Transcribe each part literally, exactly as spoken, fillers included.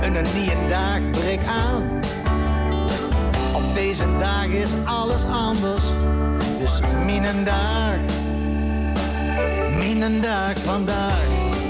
Een nieuwe dag breekt aan. Op deze dag is alles anders. Dus mijn dag, mijn dag vandaag.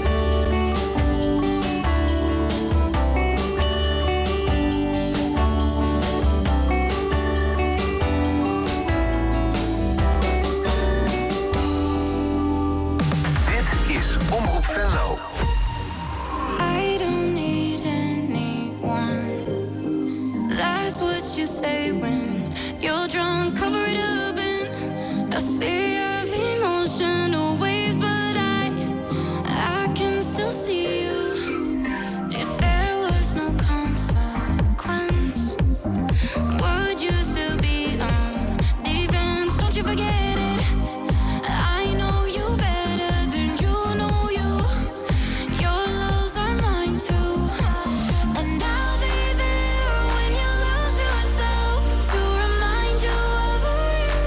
Dit is Omroep Venlo. I don't need anyone. That's what you say when you're drunk. Cover it up and I see of emotional ways, but I, I can still see you. If there was no consequence, would you still be on defense? Don't you forget it. I know you better than you know you. Your loves are mine too, and I'll be there when you lose yourself to remind you of who you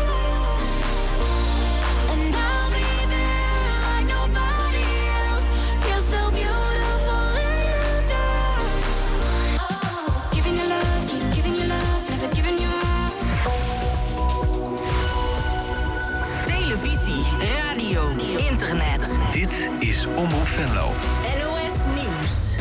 are. And I'll be there like nobody else. You're still beautiful in the dark. Oh, giving you love, keep giving you love, never giving you up. Televisie, radio, internet. Dit is Omroep Venlo. N O S Nieuws.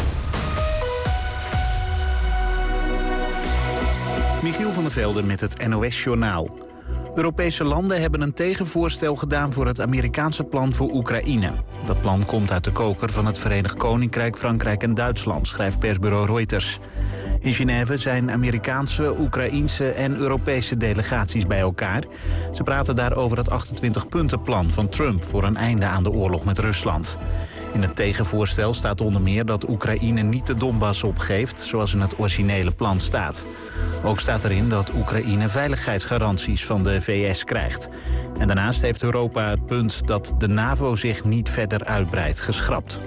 Michiel van der Velde met het N O S-journaal. Europese landen hebben een tegenvoorstel gedaan voor het Amerikaanse plan voor Oekraïne. Dat plan komt uit de koker van het Verenigd Koninkrijk, Frankrijk en Duitsland, schrijft persbureau Reuters. In Genève zijn Amerikaanse, Oekraïense en Europese delegaties bij elkaar. Ze praten daar over het achtentwintig-puntenplan van Trump voor een einde aan de oorlog met Rusland. In het tegenvoorstel staat onder meer dat Oekraïne niet de Donbass opgeeft, zoals in het originele plan staat. Ook staat erin dat Oekraïne veiligheidsgaranties van de V S krijgt. En daarnaast heeft Europa het punt dat de NAVO zich niet verder uitbreidt geschrapt.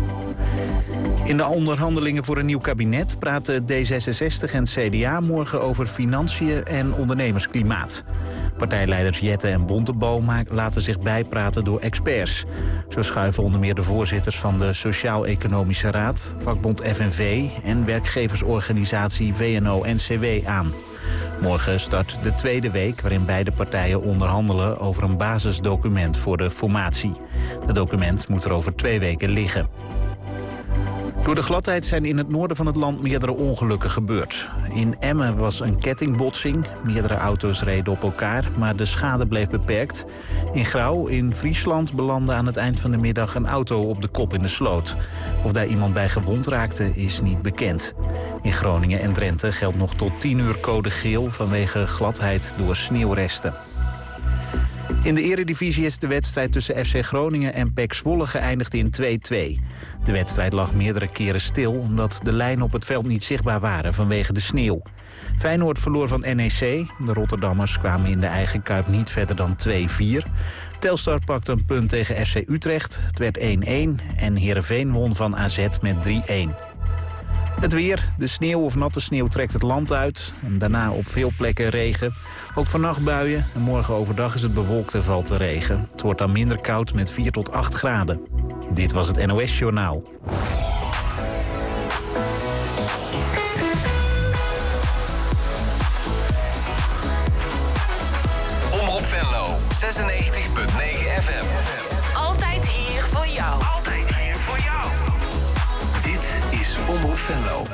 In de onderhandelingen voor een nieuw kabinet praten D zesenzestig en C D A morgen over financiën en ondernemersklimaat. Partijleiders Jette en Bontebal laten zich bijpraten door experts. Zo schuiven onder meer de voorzitters van de Sociaal-Economische Raad, vakbond F N V en werkgeversorganisatie V N O N C W aan. Morgen start de tweede week waarin beide partijen onderhandelen over een basisdocument voor de formatie. Het document moet er over twee weken liggen. Door de gladheid zijn in het noorden van het land meerdere ongelukken gebeurd. In Emmen was een kettingbotsing. Meerdere auto's reden op elkaar, maar de schade bleef beperkt. In Grauw in Friesland belandde aan het eind van de middag een auto op de kop in de sloot. Of daar iemand bij gewond raakte is niet bekend. In Groningen en Drenthe geldt nog tot tien uur code geel vanwege gladheid door sneeuwresten. In de eredivisie is de wedstrijd tussen F C Groningen en P E C Zwolle geëindigd in twee-twee. De wedstrijd lag meerdere keren stil omdat de lijnen op het veld niet zichtbaar waren vanwege de sneeuw. Feyenoord verloor van N E C. De Rotterdammers kwamen in de eigen kuip niet verder dan twee-vier. Telstar pakte een punt tegen F C Utrecht. Het werd één-één en Heerenveen won van A Z met drie-één. Het weer, de sneeuw of natte sneeuw trekt het land uit. En daarna op veel plekken regen. Ook vannacht buien. En morgen overdag is het bewolkt en valt de regen. Het wordt dan minder koud met vier tot acht graden. Dit was het N O S-journaal. Omroep Venlo, zesennegentig punt negen F M. Altijd hier voor jou. Altijd hier voor jou. Dit is Omroep Venlo.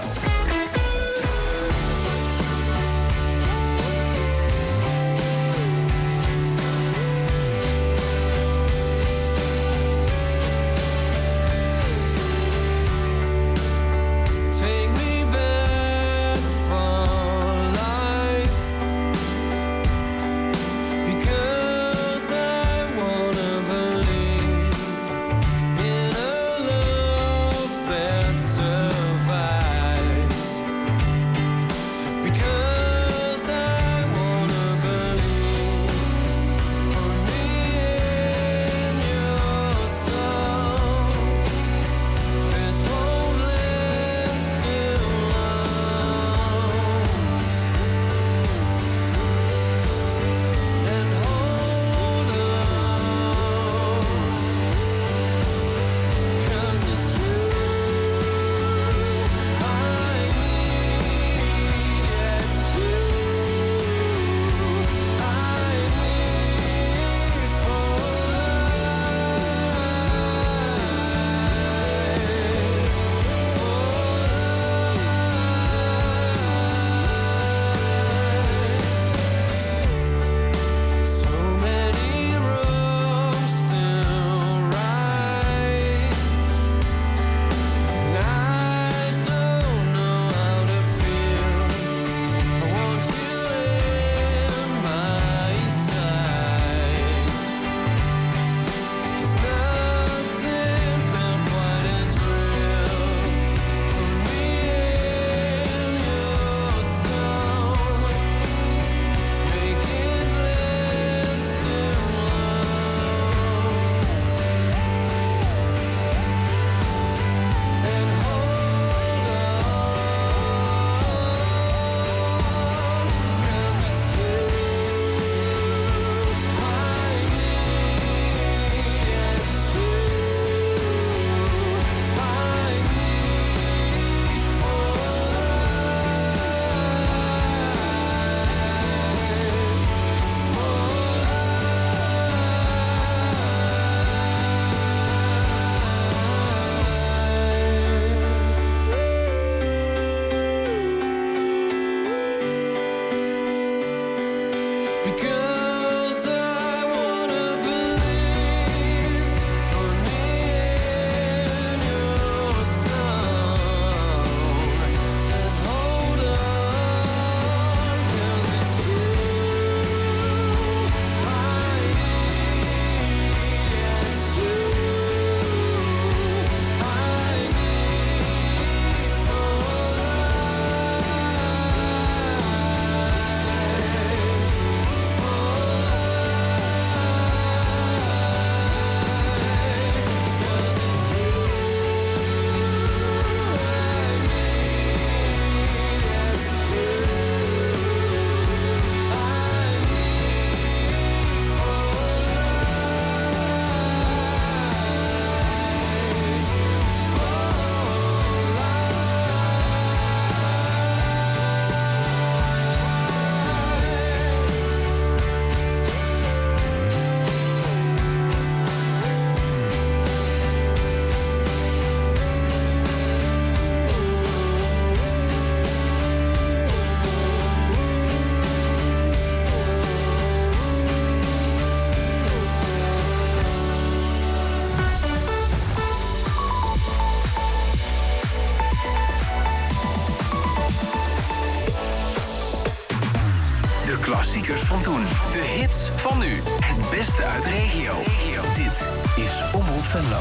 Klassiekers van toen. De hits van nu. Het beste uit de regio. Dit is Omroep Venlo.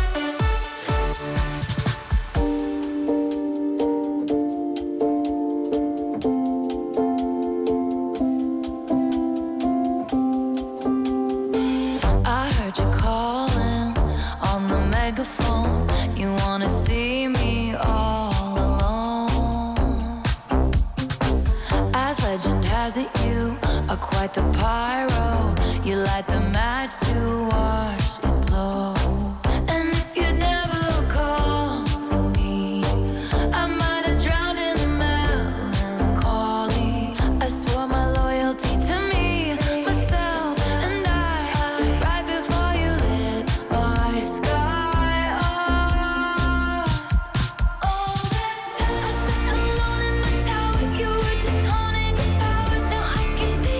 Quite the pyro, you light the match to watch it blow. And if you'd never call for me, I might have drowned in the melancholy. I swore my loyalty to me, myself and I, right before you lit my sky up. All that time I sat alone in my tower, you were just honing your powers. Now I can see.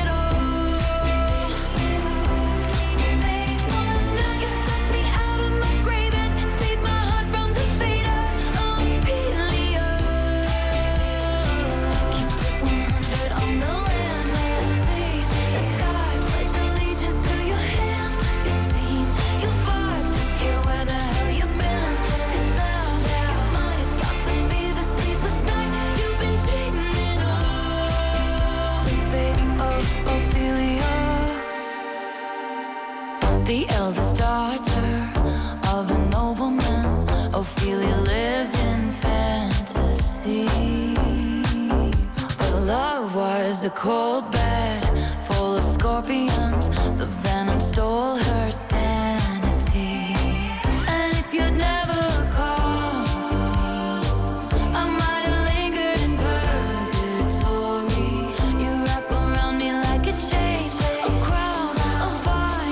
The eldest daughter of a nobleman, Ophelia lived in fantasy. But love was a cold bed full of scorpions. The venom stole her sanity. And if you'd never called for me, I might have lingered in purgatory. You wrap around me like a chain, a crown, a vine.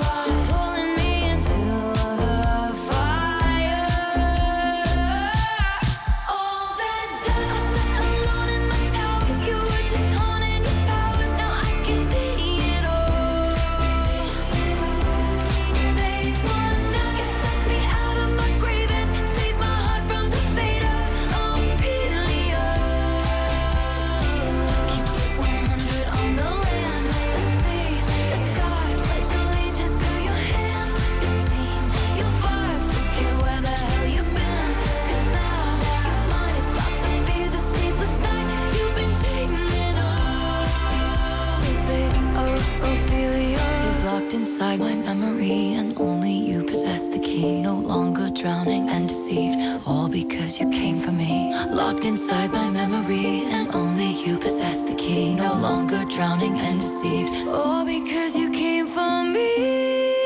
Inside my memory, and only you possess the key. No longer drowning and deceived, all because you came for me. Locked inside my memory, and only you possess the key. No longer drowning and deceived, all because you came for me.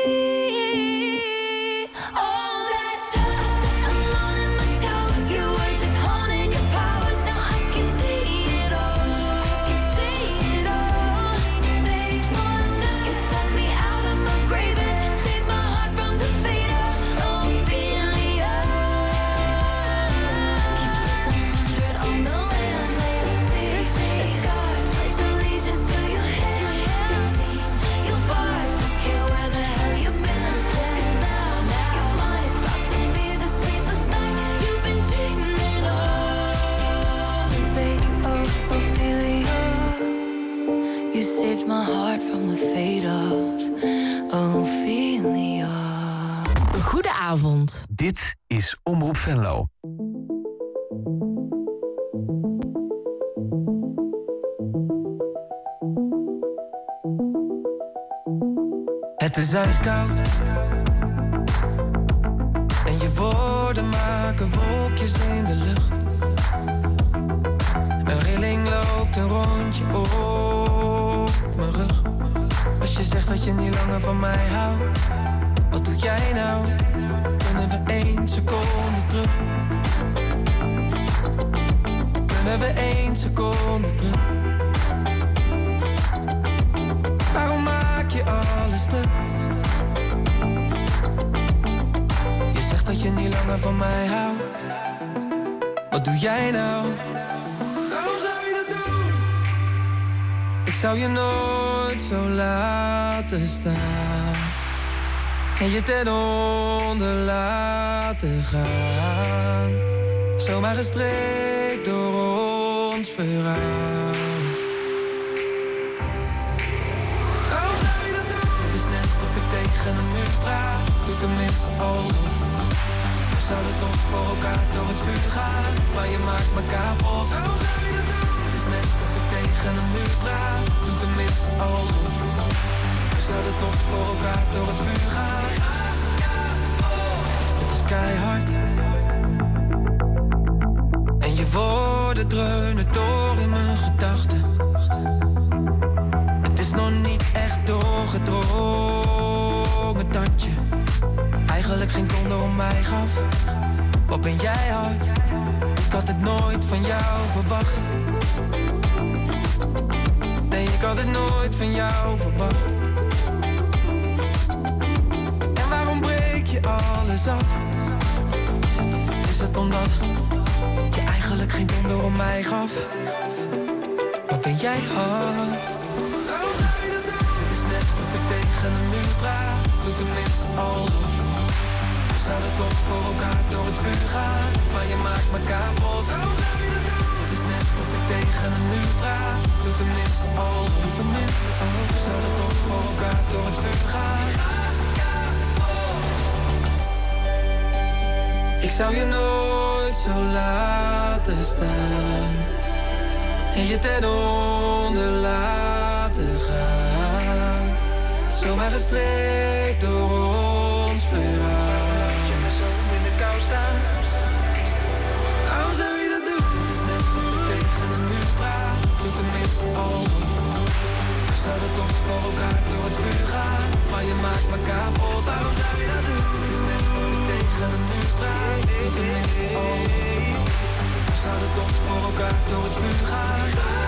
Saved my heart from the fate of Ophelia. Goedenavond. Dit is Omroep Venlo. Het is ijskoud en je woorden maken wolkjes in de lucht. Een rilling loopt een rondje op mijn rug. Als je zegt dat je niet langer van mij houdt, wat doe jij nou? Kunnen we één seconde terug? Kunnen we één seconde terug? Waarom maak je alles stuk? Je zegt dat je niet langer van mij houdt. Wat doe jij nou? Waarom zou je dat doen? Ik zou je nooit zo laten staan en je ten onder laten gaan. Zomaar gestreekt door ons verhaal. tenminste alsof. We zouden toch voor elkaar door het vuur gaan, maar je maakt me kapot. Waarom zou je dat doen? Het is net of ik tegen een muur praat. Doe tenminste alsof. We zouden toch voor elkaar door het vuur gaan. Het is keihard. En je woorden dreunen door in mijn gedachten. Het is nog niet echt doorgedrongen dat je eigenlijk geen donder om mij gaf. Wat ben jij hard? Ik had het nooit van jou verwacht. Nee, ik had het nooit van jou verwacht. En waarom breek je alles af? Is het omdat je eigenlijk geen donder om mij gaf? Wat ben jij hard? Waarom zou je dat doen? Het is net of ik tegen een muur praat. Doe tenminste alsof. We zouden toch voor elkaar door het vuur gaan, maar je maakt me kapot. Waarom zou je dat doen? Het is net of ik tegen een muur praat. Doe tenminste alsof. Doe tenminste alsof. We zouden toch voor elkaar door het vuur gaan. Ik zou je nooit zo laten staan en je ten onder laten gaan. Zomaar gestreept door ons verhaal. Laat je me zo in de kou staan. Waarom zou je dat doen? Het is net of ik tegen een muur praat. Doe tenminste alsof. We zouden toch voor elkaar door het vuur gaan, maar je maakt me kapot. Waarom zou je dat doen? Het is net of ik tegen een muur praat. Doe tenminste alsof. We zouden toch voor elkaar door het vuur gaan.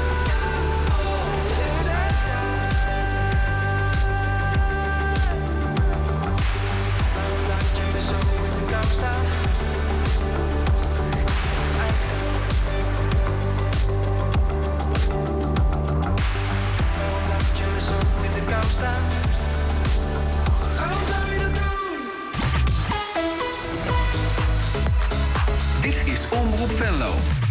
Waarom laat je me zo in de kou staan? Waarom laat je me zo in de kou staan? Waarom zou je dat doen? Dit is Omroep Venlo.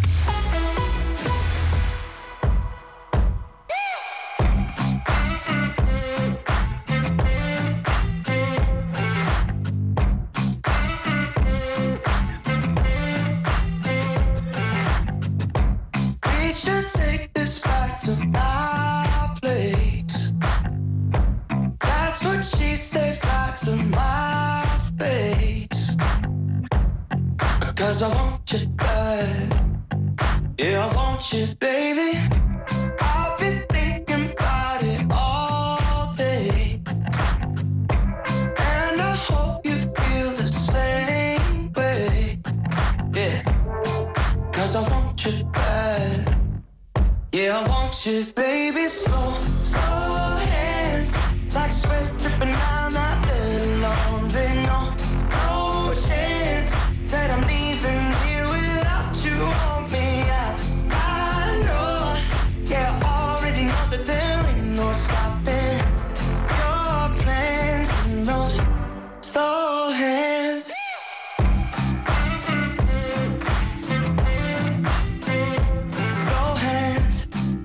We should take this back to my place. That's what she said back to my face. Because I want you bad. Yeah, I want you, baby. I've been thinking about it all day. And I hope you feel the same way. Yeah. Cause I want you bad. Yeah, I want you, baby. Slow, slow hands. Like sweat dripping down that little laundry. No, no chance that I'm leaving here without you on me. I, I know. Yeah, I already know that there ain't no stopping your plans and those slow hands. Slow hands.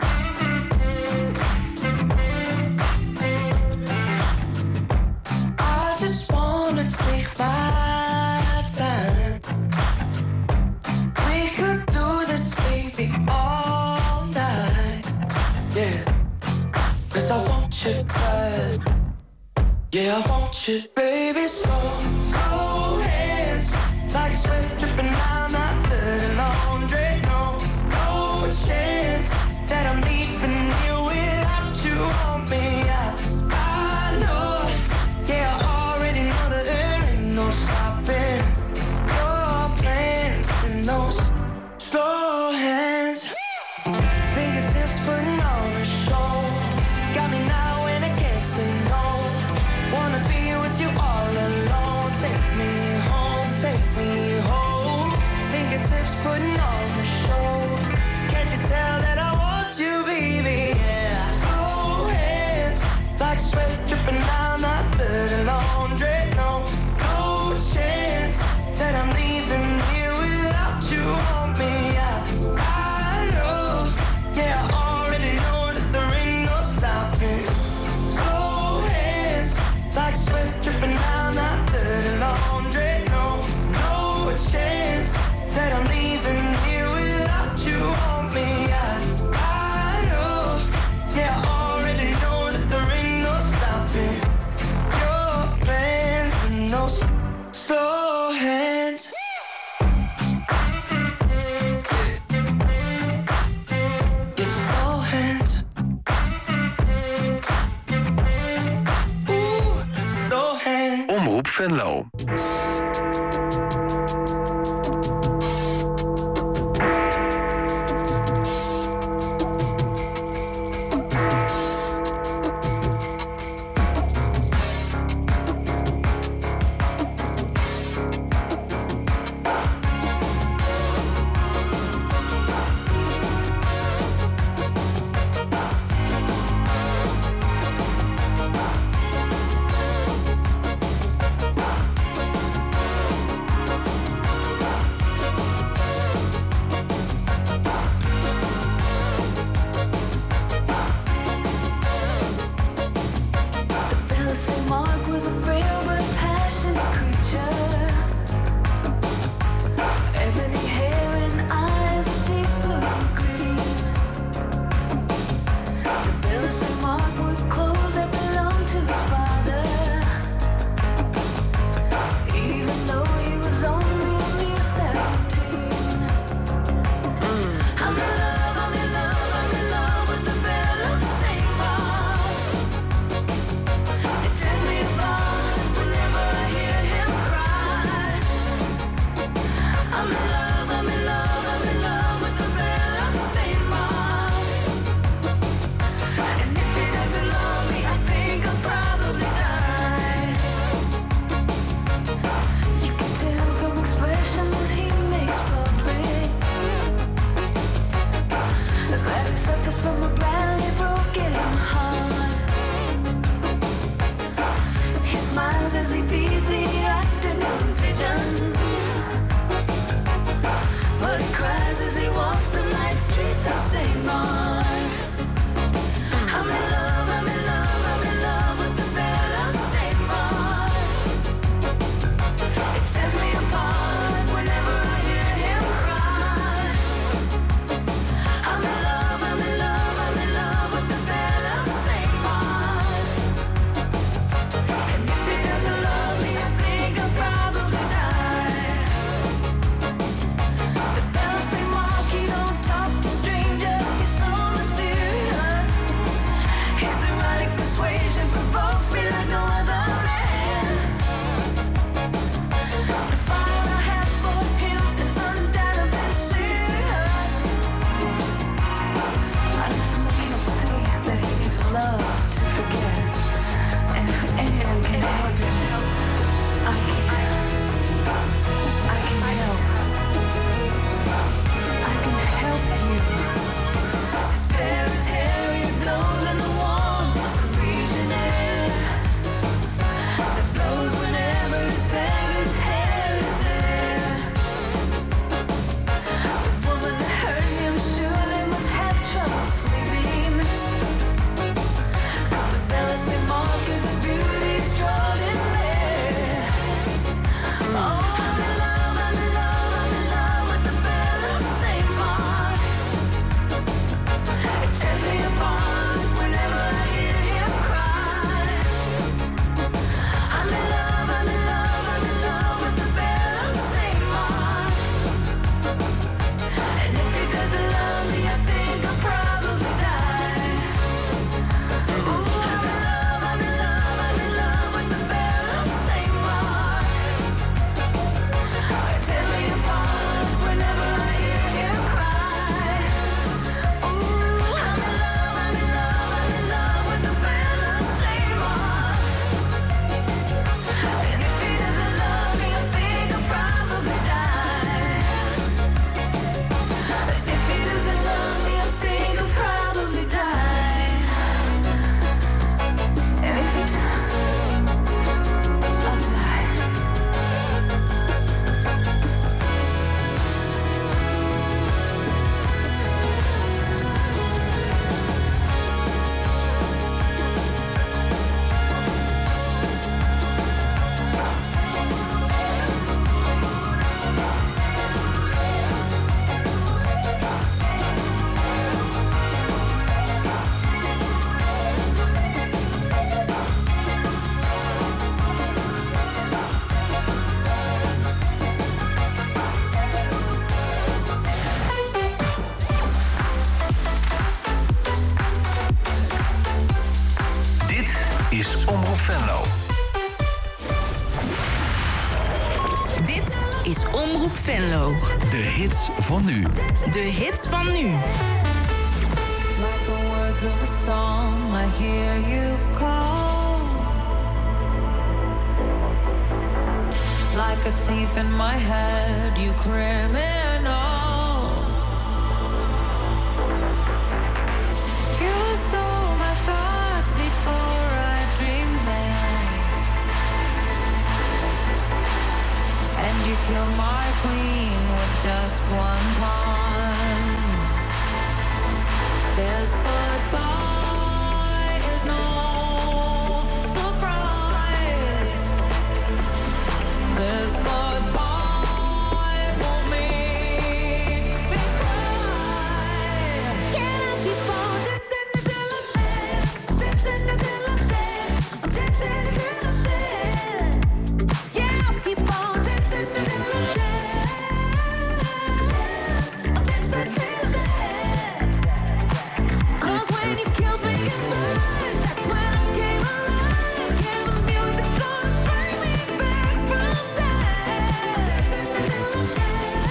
I just wanna take my time. We could do this, baby, all night. Yeah, cause I want you bad. Yeah, I want you, baby, slow, slow hands. Like sweat dripping down my dirty laundry. No, no chance that I'm leaving you without you on me. I, I know. Yeah, I already know that there ain't no stopping your plans and those slow hands. Fingertips putting on a show. Got me now and I can't say no. Wanna be with you Venlo. Omroep Venlo. is Omroep Venlo. De hits van nu. De hits van nu. Like the words of a song, I hear you call. Like a thief in my head, you criminal. You stole my thoughts before I dreamed them, and you killed my queen with just one pawn. This goodbye is no surprise. This goodbye won't make me cry. Can I keep on dancing until I'm dead? Dancing until I'm dead. I'm dancing until I'm dead. Yeah, I'll keep on dancing until I'm dead. I'm dancing until I'm dead. When you killed me inside, that's when I came alive. Yeah, the music's gonna bring me back from death. Until I'm dead.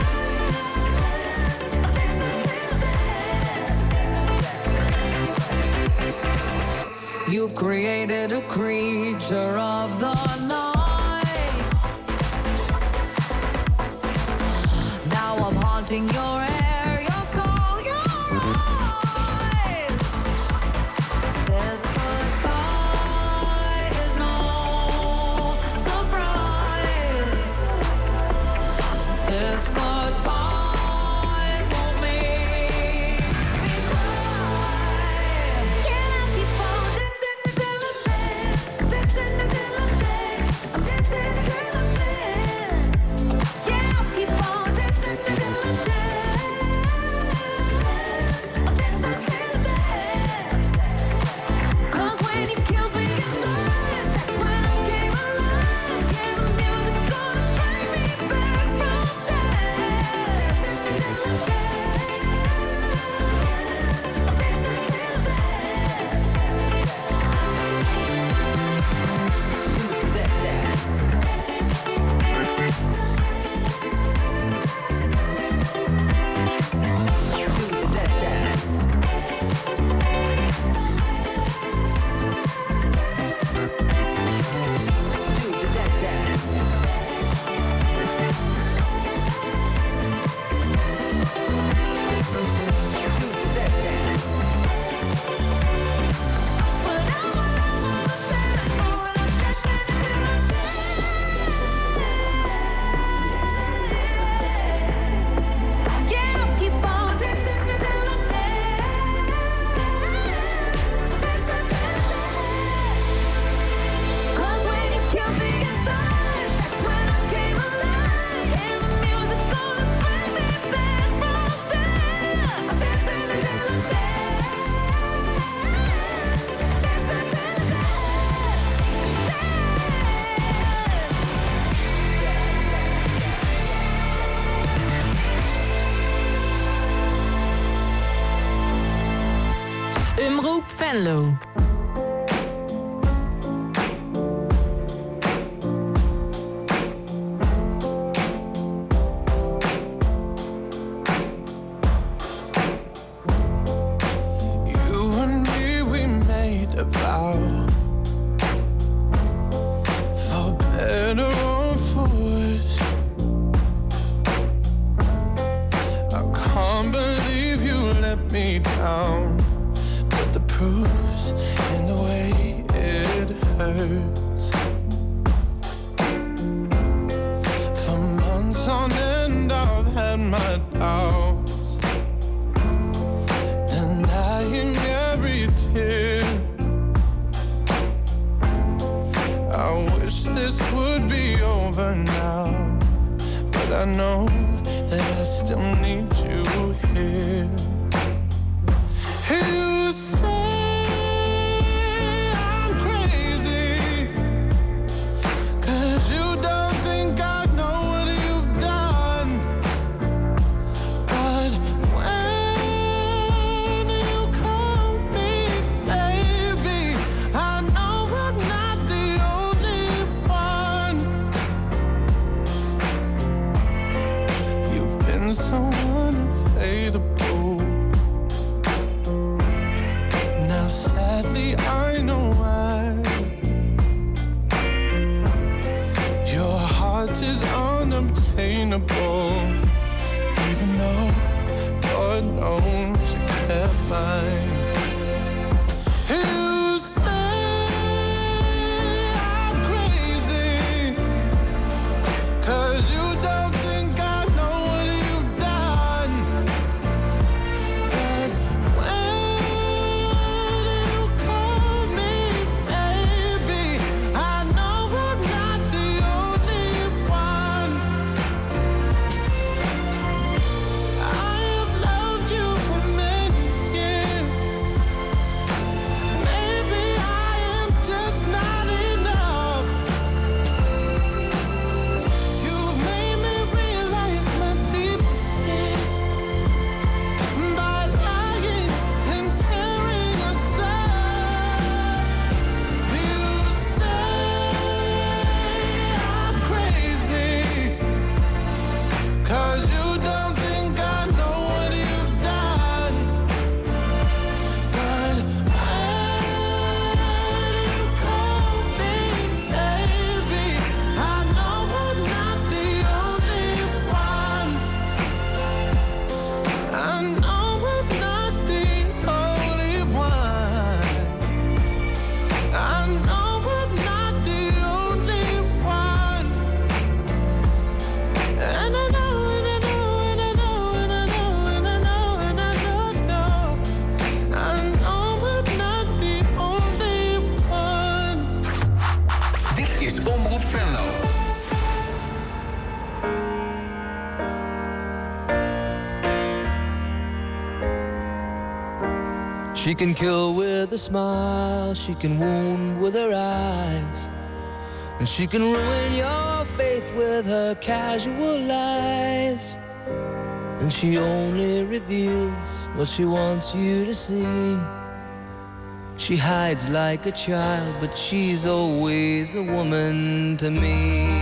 Until I'm dead. You've created a creature of the night. Now I'm haunting your air, your soul, your eyes. This goodbye is no surprise. This goodbye won't make me cry. Can I keep on dancing until I'm dead? Dancing until I'm dead. I'm dancing until I'm dead. Yeah, I'll keep on dancing until I'm dead. I'm dancing until I'm dead. 'Cause when you killed me inside, that's when I came alive. Yeah, the music's gonna bring me back from death. Until I'm dead. I'm dancing until I'm dead. Do that dance. Do that dance. Do that dance. Do that dance. But I'm all over the dance floor and I'm dancing until I'm dead. Yeah, I'll keep on dancing until I'm dead. Dancing until I'm dead. 'Cause when you killed me inside, that's when I came alive. And the music's gonna bring me back from death. I'm dancing until I'm dead. Dancing until I'm dead. Omroep Venlo. You and me, we made a vow. For better or for worse. I can't believe you let me down. But the proof's in the way it hurts. For months on end, I've had my doubts, denying every tear. I wish this would be over now, but I know that I still need you here. You say I'm crazy, 'cause you don't think I know what you've done. But when you call me baby, I know I'm not the only one. fine. You say I'm crazy, 'cause you don't think I know what you've done. But when you call me baby, I know I'm not the only one. I have loved you for many years. Maybe I am just not enough. You've made me realize my deepest fear by lying and tearing us up. You say I'm crazy, 'cause you don't think I know what you've done. But when you call me baby, I know I'm not the only one. I know I'm not the only one. I know I'm not the only one. And I know, and I know, and I know, and I know, and I know, and I don't know. I know I'm not the only one. Dit is Omroep Venlo. She can kill with a smile, she can wound with her eyes, and she can ruin your faith with her casual lies. And she only reveals what she wants you to see. She hides like a child, but she's always a woman to me.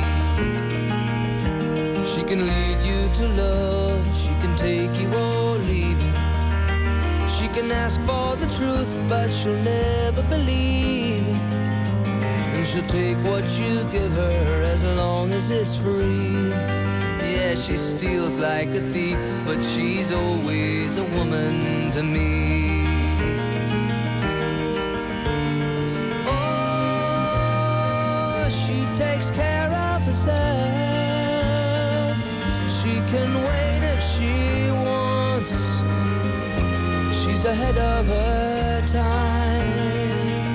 She can lead you to love, she can take you or leave you. She can ask for the truth, but she'll never believe. And she'll take what you give her as long as it's free. Yeah, she steals like a thief, but she's always a woman to me. Oh, she takes care of herself. She can wait if she wants. She's ahead of her time.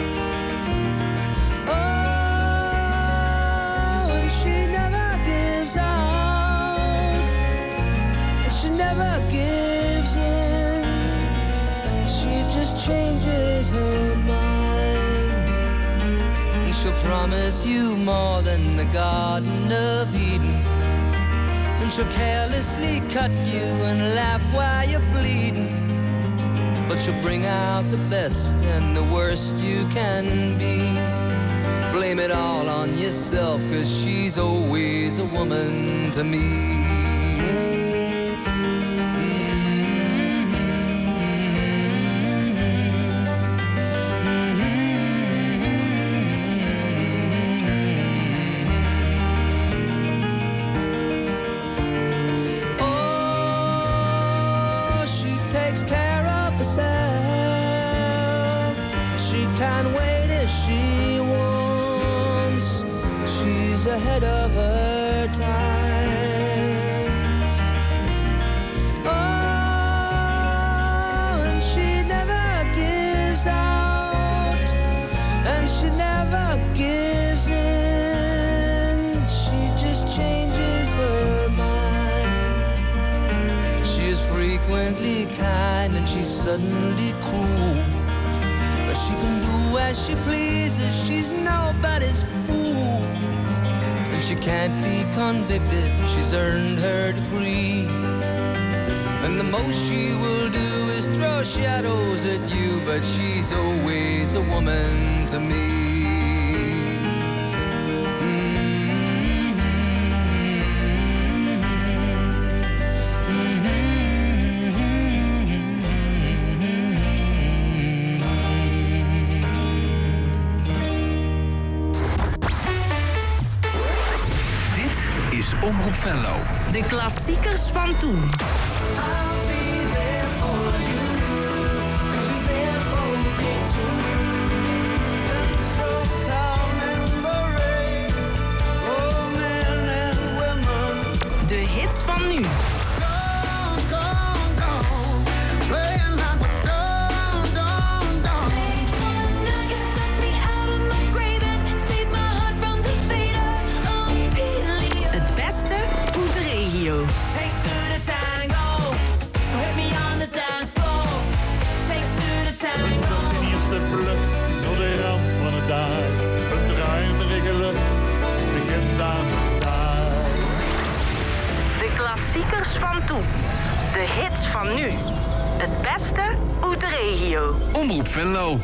Oh, and she never gives out. She never gives in. She just changes her mind. And she'll promise you more than the Garden of Eden. And she'll carelessly cut you and laugh while you're bleeding. But you'll bring out the best and the worst you can be. Blame it all on yourself, 'cause she's always a woman to me. Oh, she takes care of herself. She can wait if she wants. She's ahead of her time. Oh, and she never gives out, and she never gives in. She just changes her mind. She is frequently kind and she's suddenly cruel. But she can do as she pleases, she's nobody's fool. And she can't be convicted, she's earned her degree. And the most she will do is throw shadows at you, but she's always a woman to me. Omroep Venlo. De klassiekers van toen. klassiekers van toen. De hits van nu. Het beste uit de regio. Omroep Venlo.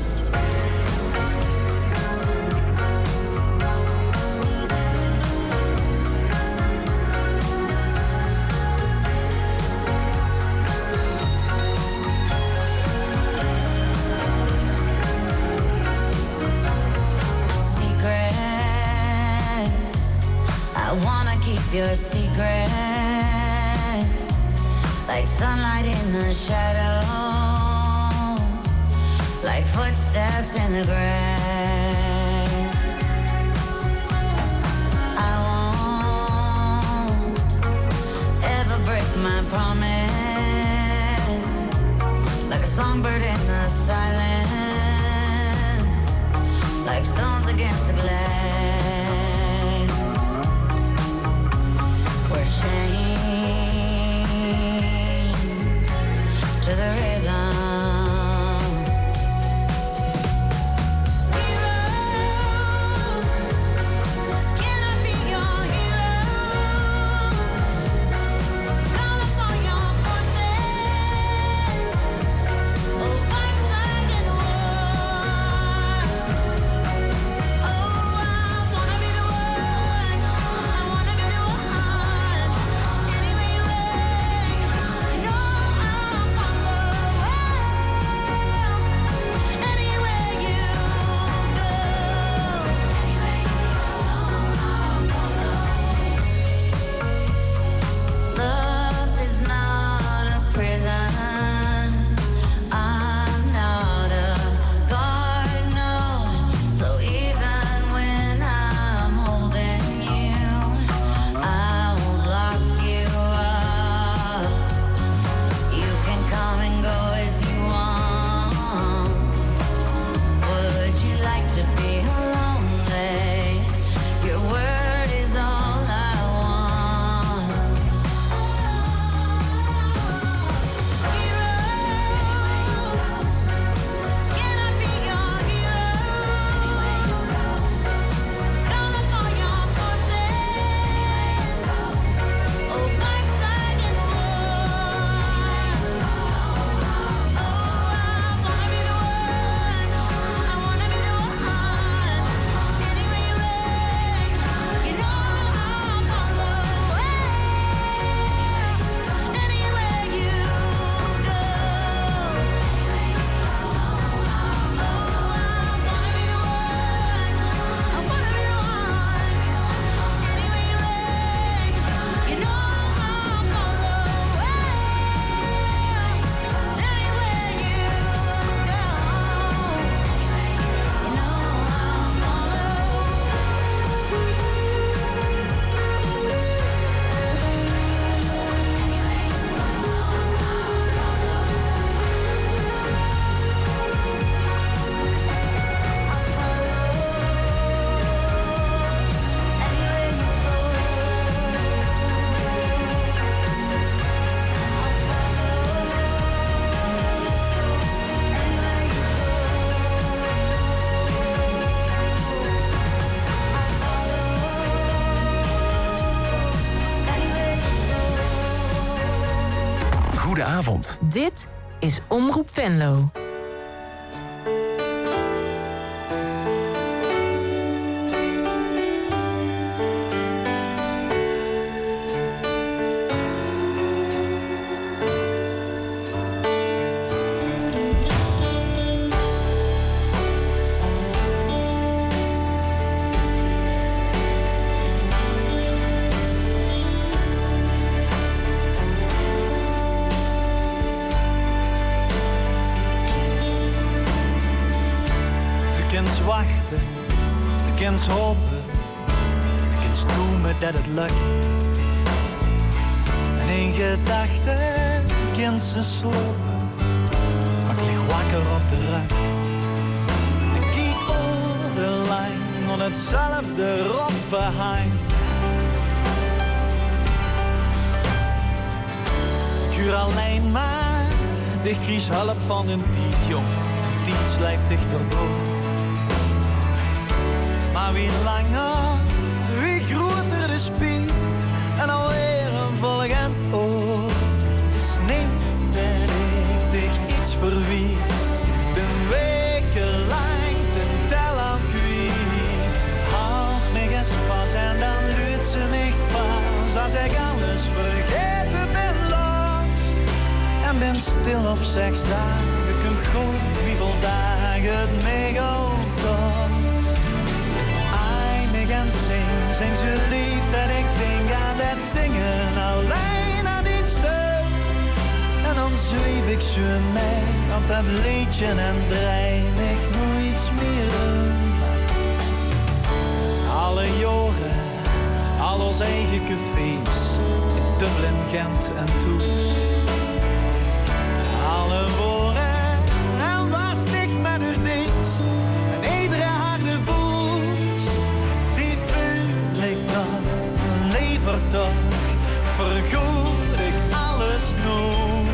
Your secrets, like sunlight in the shadows, like footsteps in the grass. I won't ever break my promise, like a songbird in the silence, like stones against the glass. We're chained to the rhythm. Goedenavond. Dit is Omroep Venlo. Hopen, ik kan stromen dat het lukt. En in gedachten kan ze slopen, maar ik lig wakker op de rug. En kijk over de lijn, op hetzelfde roppenheim. Ik huur alleen maar, de kries hulp van een tiet, jong. Een tiet slijpt dichterbij. Maar wie langer, wie groter de speed. En alweer een volgend stil of zeg zaak, ik hem goed wie vandaag het meegaat toch. Ai, me gaan zing, zing zo lief dat ik denk aan dat zingen alleen aan die stuk. En dan zweef ik zo mee op dat liedje en draai ik nooit meer om. Alle jaren, al ons eigen cafés, in Dublin, Gent en Tours. Alle woorden, en was dicht met uw dies. En iedere harde voet, die voel ik nog, lever toch, vergoed ik alles nog.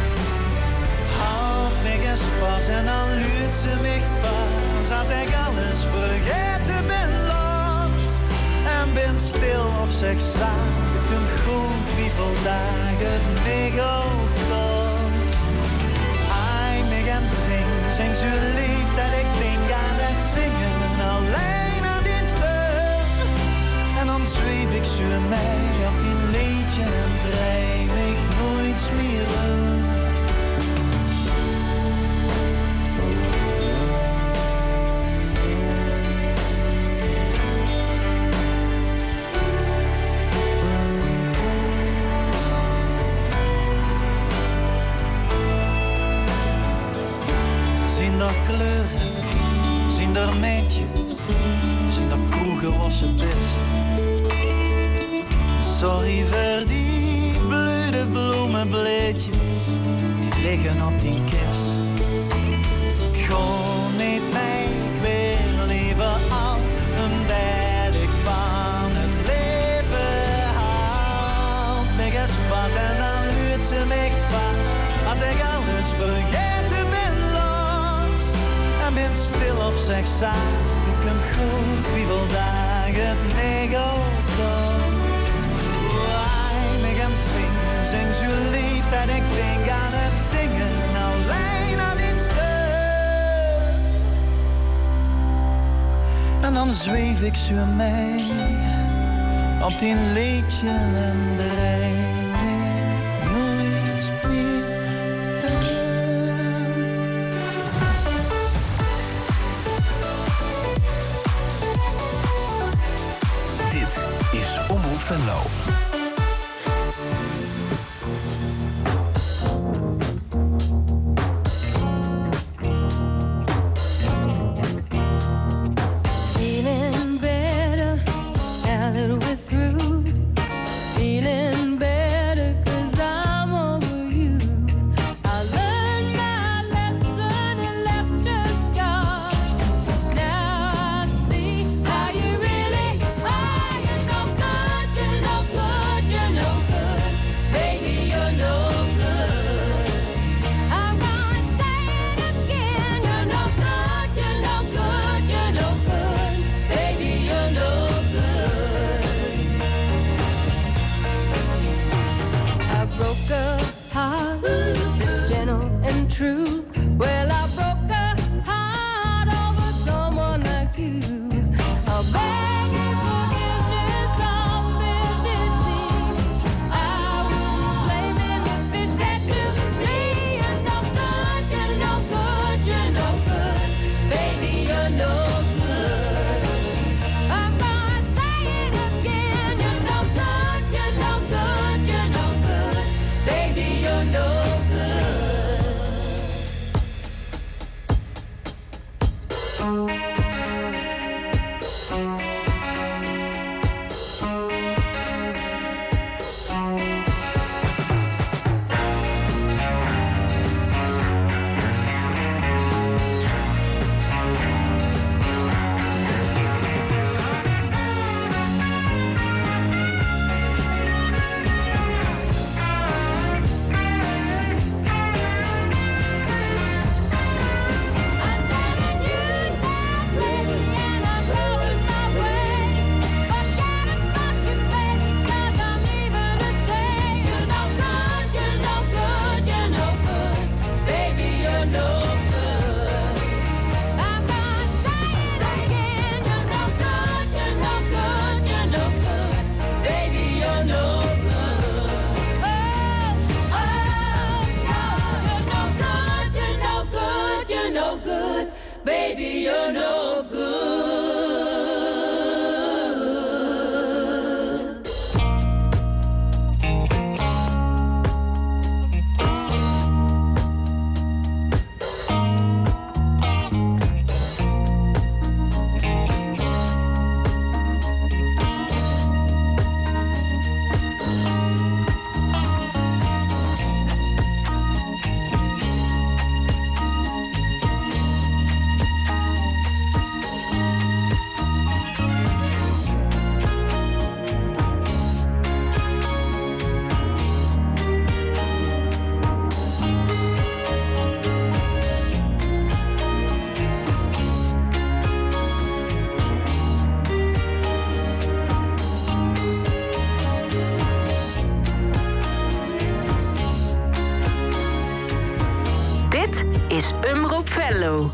Houd me eens vast en dan luurt ze mij pas, als ik alles vergeten ben los. En ben stil of zeg zaak, het komt goed wie vandaag het meegaat los. Ai, me gaan zing, zing zo lief dat ik denk aan het zingen, alleen aan die stuk. En dan zweef ik zo mee op die liedje en draai ik nooit meer om. Kleuren, zien daar meidjes, zien daar kroegen wassen bes. Sorry voor die blöde bloemenbleedjes, die liggen op die kist. Gewoon niet mee, ik wil liever af, omdat ik van het leven hou. Mij eens vast en dan luurt ze mij vast, als ik alles vergeten ben. En ben stil of zeg zaak, het komt goed wie vandaag het meegaat los. Ai, me gaan zingen, zing zo lief dat ik denk aan het zingen, alleen aan die stuk. En dan zweef ik zo mee, op die liedje en draai ik nooit meer. Is Omroep Venlo. Feeling better now that we're through. Feeling better 'cause I'm over you. I learned my lesson and left a scar. Now I see how you really are. You're no good, you're no good, you're no good. Baby, you're no good. I'm gonna say it again. You're no good, you're no good, you're no good. Baby, you're no good. I broke a heart that's gentle and true. Well, I broke a heart over someone like you. I'll beg your forgiveness on bended knee. I wouldn't blame him if he said to me, you're no good, you're no good, you're no good. Baby, you're no good. I'm gonna say it again. You're no good, you're no good, you're no good. Baby, you're no good. I'm telling you now, you're no good. Baby, you're no good. Is Omroep Venlo.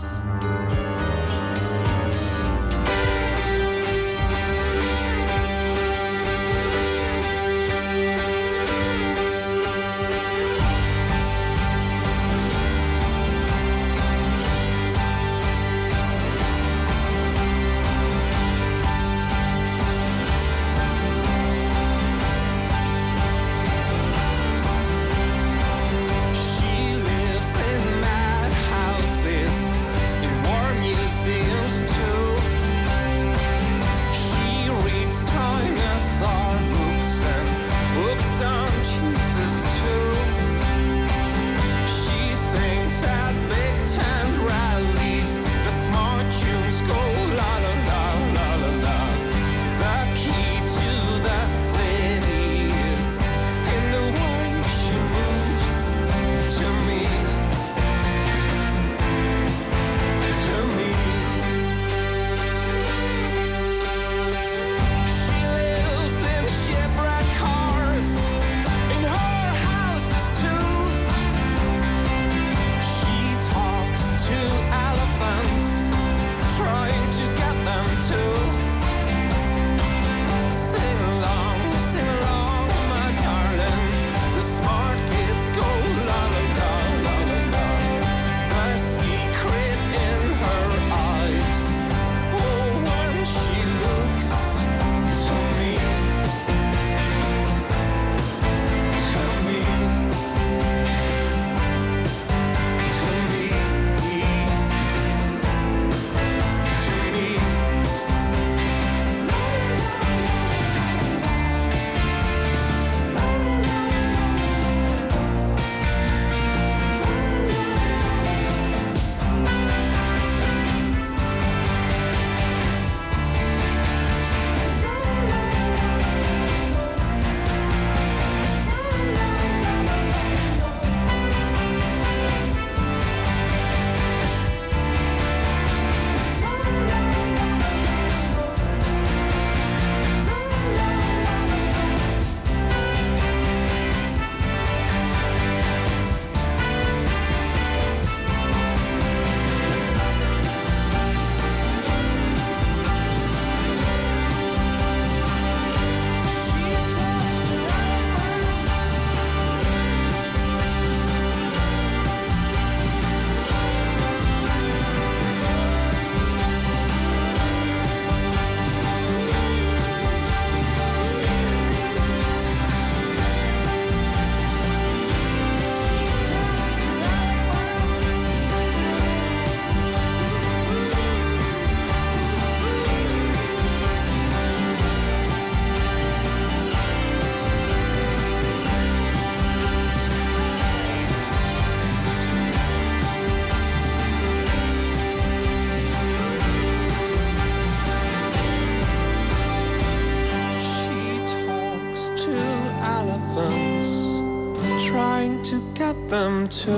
them to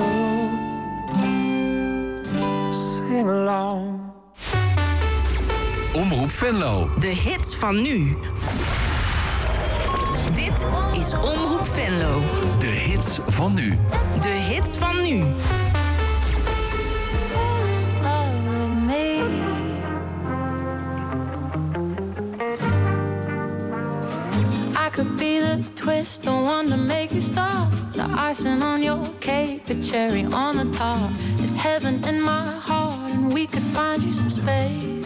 sing along. Omroep Venlo. De hits van nu. Dit is Omroep Venlo. De hits van nu. De hits van nu. I could be the twist, the one to make you stop. The icing on your cake, the cherry on the top. It's heaven in my heart and we could find you some space.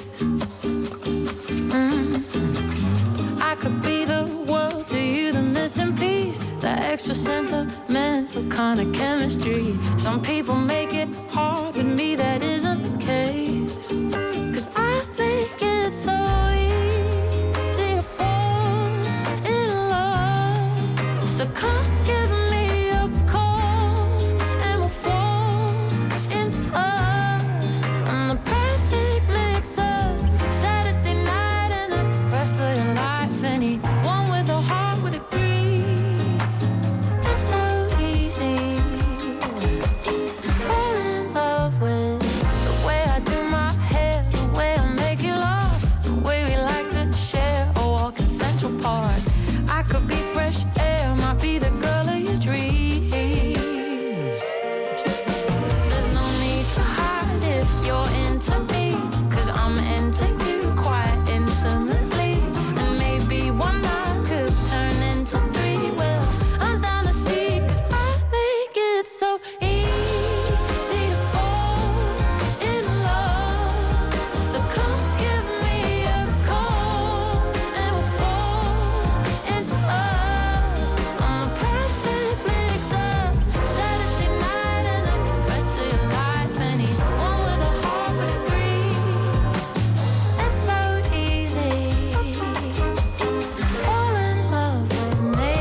Mm. I could be the world to you, the missing piece, the extra sentimental kind of chemistry. Some people make it hard, with me that isn't the case. 'Cause I think it's so easy to fall in love. So come give me a call and we'll fall into us. I'm the perfect mix-up, Saturday night and the rest of your life. Anyone with a heart would agree. It's so easy to fall in love with the way I do my hair, the way I make you laugh, the way we like to share a walk in Central Park. I could be fresh air, might be the girl of your dreams. There's no need to hide if you're into me, 'cause I'm into you quite intimately. And maybe one night could turn into three. Well, I'm down to see, 'cause I make it so easy to fall in love. So come give me a call and we'll fall into us. I'm the perfect mix-up, Saturday night and the rest of your life. Anyone with a heart would agree. It's so easy to fall in love with me.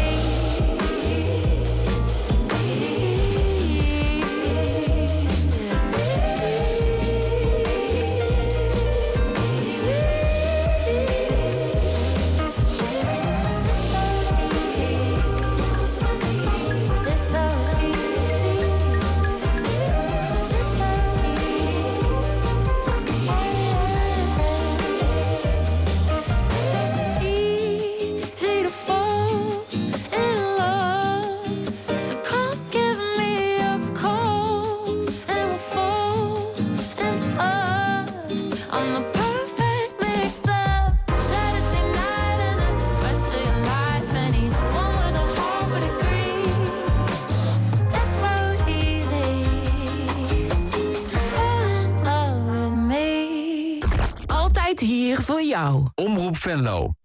It's so easy. It's so easy to fall in love. So come give me a call and we'll fall into us. I'm the perfect mix-up, Saturday night and the rest of your life. Anyone with a heart would agree. It's so easy to fall in love with me. Altijd hier voor jou. Omroep Venlo.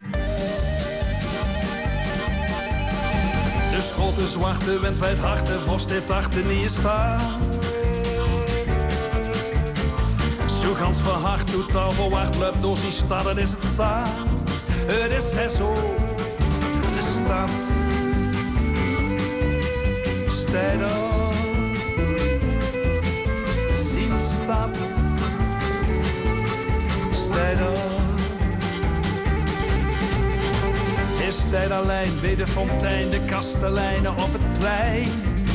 De grote zwarte wind waait hard en vorst dit achter in je staat. Zo gans verhard, totaal verwacht, loopt door zijn stad en is het zaad. Het is zes uur, de stad. Stijder, zien stad. Stijder. Is tijd alleen bij de fontein, de kasteleinen op het plein.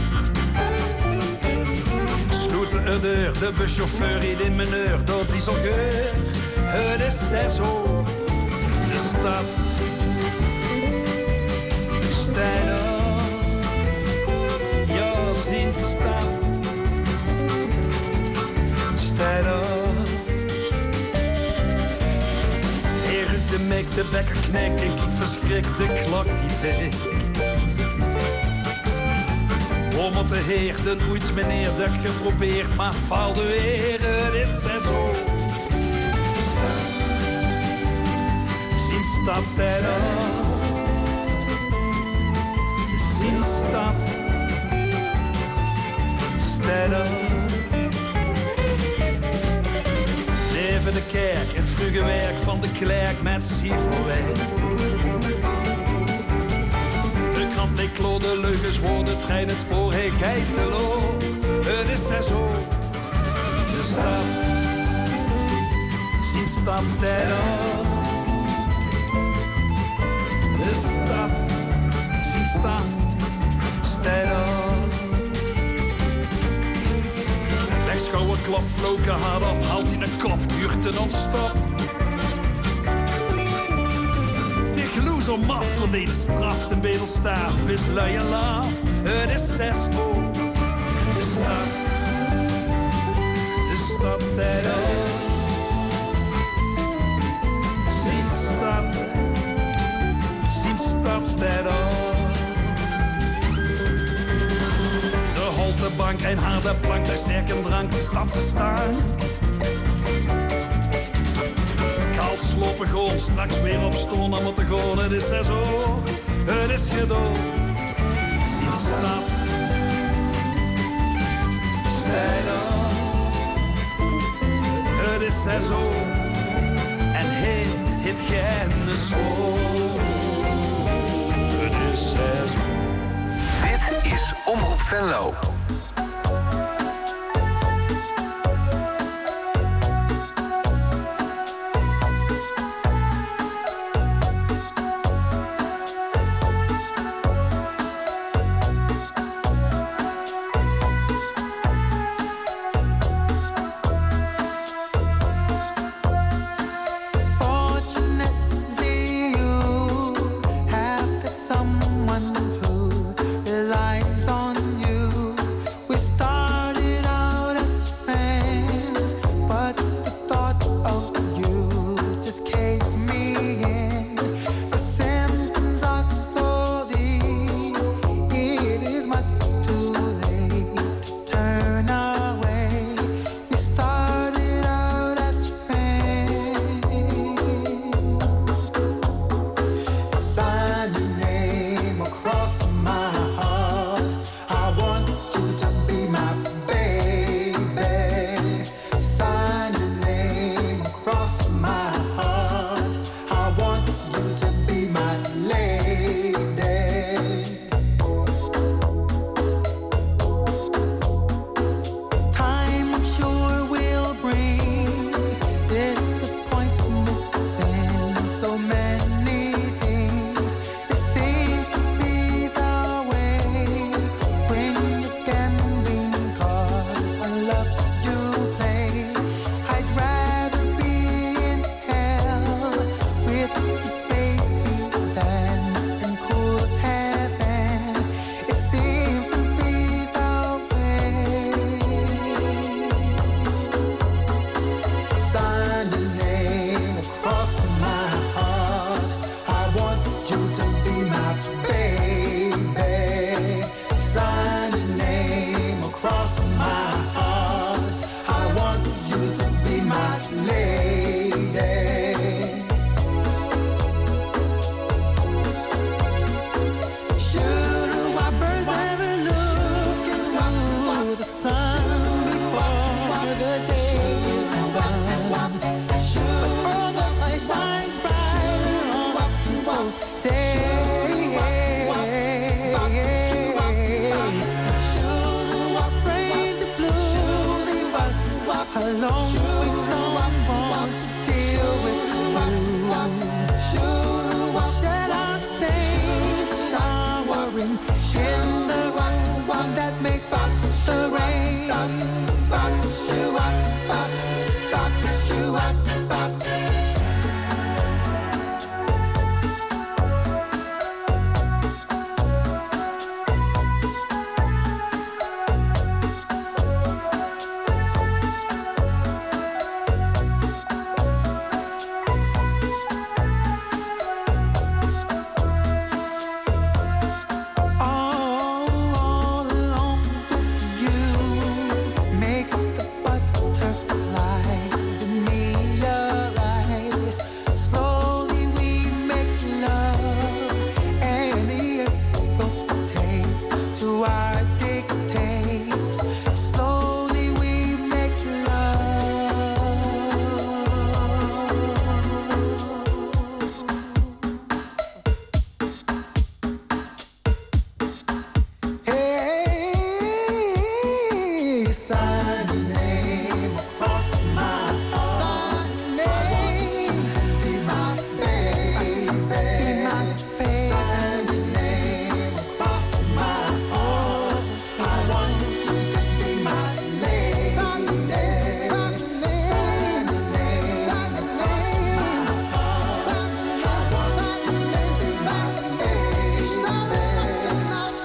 Sloeten de deur, de buschauffeur riet in mijn deur, door dieselgeur. Het is zes uur, de stad. Stijder, ja, zien stad. Stijder. De mek, de bekker knek en kijk verschrikt de klok die tik. Om op de heer, de oets meneer, dat geprobeerd, maar valde weer. Het is zes uur. Zien stad, stijder. Zien stad. Stijder. Even de kerk, het vroege werk van de klerk met Sieverweg. De krant leek de leugens worden, trein het spoor, hey geitelo. Het is zes uur, de stad, zien stad stijder. De stad, zien stad stijder. Schouw het klap, vloken hard op, haalt in een kop, buurten non-stop. Tegen loser maf, verdient straf, de bedelstaaf, bis lui en laaf. Het is zes uur, de stad, de stad stijder. Zien stad, zien stad stijder. De bank, een harde plank, daar sterk en drank, de stad ze staan. Kaal slopen gewoon, straks weer op stoel, dan moet er gewoon, het is zes uur, het is gedaan. Zie de stad, stijden, het is zes uur, en hij het geen school. Het is zes uur. Dit is Omroep Venlo.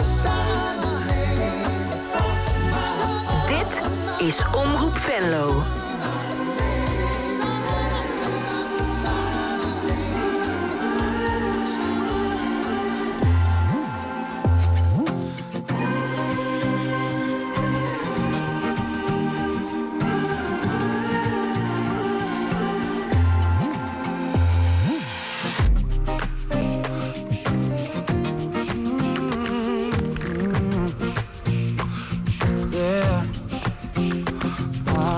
Is Omroep Venlo.